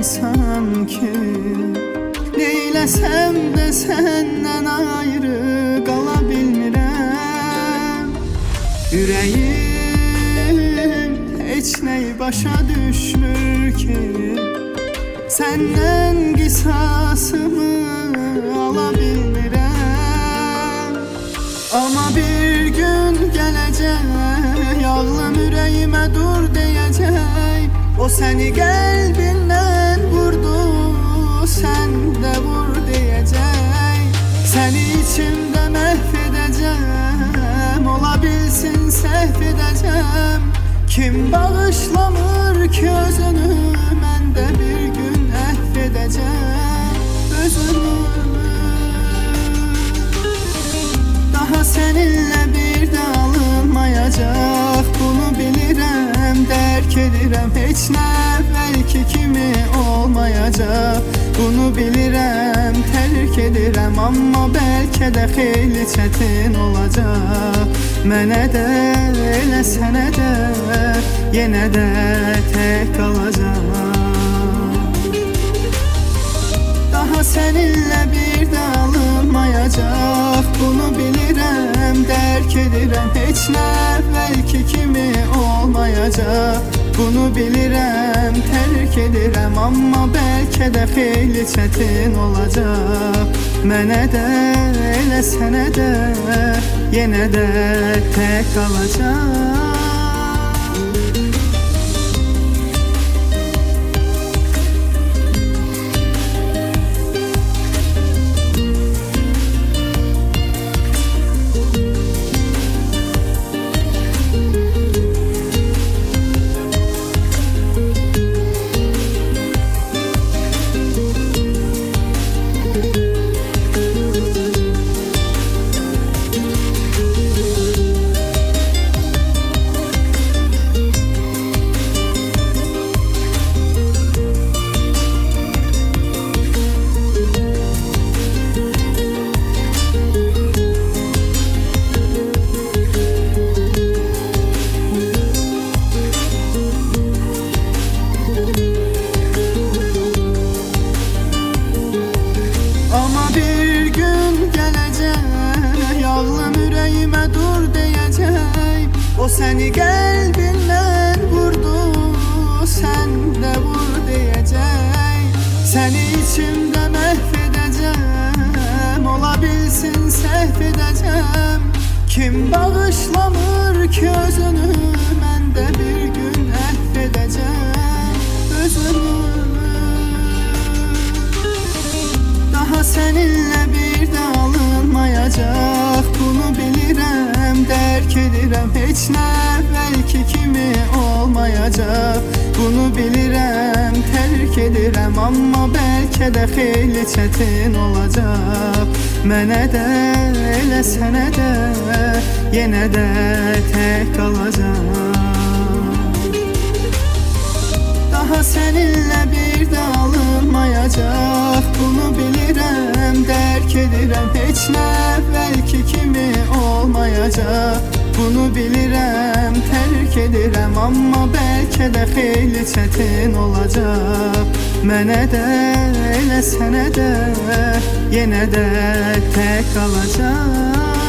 sanki. Neyləsəm də səndən ayrı qala bilmirəm. Ürəyim heç nəyi başa düşmür ki, səndən qisasımı ala bilmirəm. Amma bir gün gələcək, ağlım ürəyimə dur deyəcək. O səni qəlbindən vurdu, sən də vur deyəcək. Səni içimdə məhv edəcəm, ola bilsin səhv edəcəm. Kim bağışlamır ki özünü, mən də bir gün əhv edəcəm özümü. Daha səninlə bir də alınmayacaq, bunu bilirəm, dərk edirəm. Heç nə əvvəlki kimi olmayacaq, bunu bilirəm, tərk edirəm. Amma bəlkə də xeyli çətin olacaq. Mənə də, elə sənə də, yenə də tək qalacaq. Daha səninlə bir də alınmayacaq, bunu bilirəm, dərk edirəm. Heç nə əvvəlki kimi olmayacaq, bunu bilirəm, tərk edirəm. Amma bəlkə də xeyli çətin olacaq. Mənə də, elə sənə də, yenə də tək qalacaq. O səni qəlbindən vurdu, sən də vur deyəcək. Səni içimdə məhv edəcəm, ola bilsin səhv edəcəm. Kim bağışlamır ki özünü, mən də bir gün əhv edəcəm özümü. Daha səninlə bir də alınmayacaq, bunu bilirəm, dərk edirəm. Heç nə əvvəlki kimi olmayacaq, bunu bilirəm, tərk edirəm. Amma bəlkə də xeyli çətin olacaq. Mənə də, elə sənə də, yenə də tək qalacaq. Daha səninlə bir də alınmayacaq, bunu bilirəm, dərk edirəm. Heç nə əvvəlki kimi olmayacaq, bunu bilirəm, tərk edirəm. Amma bəlkə də xeyli çətin olacaq. Mənə də, elə sənə də, yenə də tək qalacaq.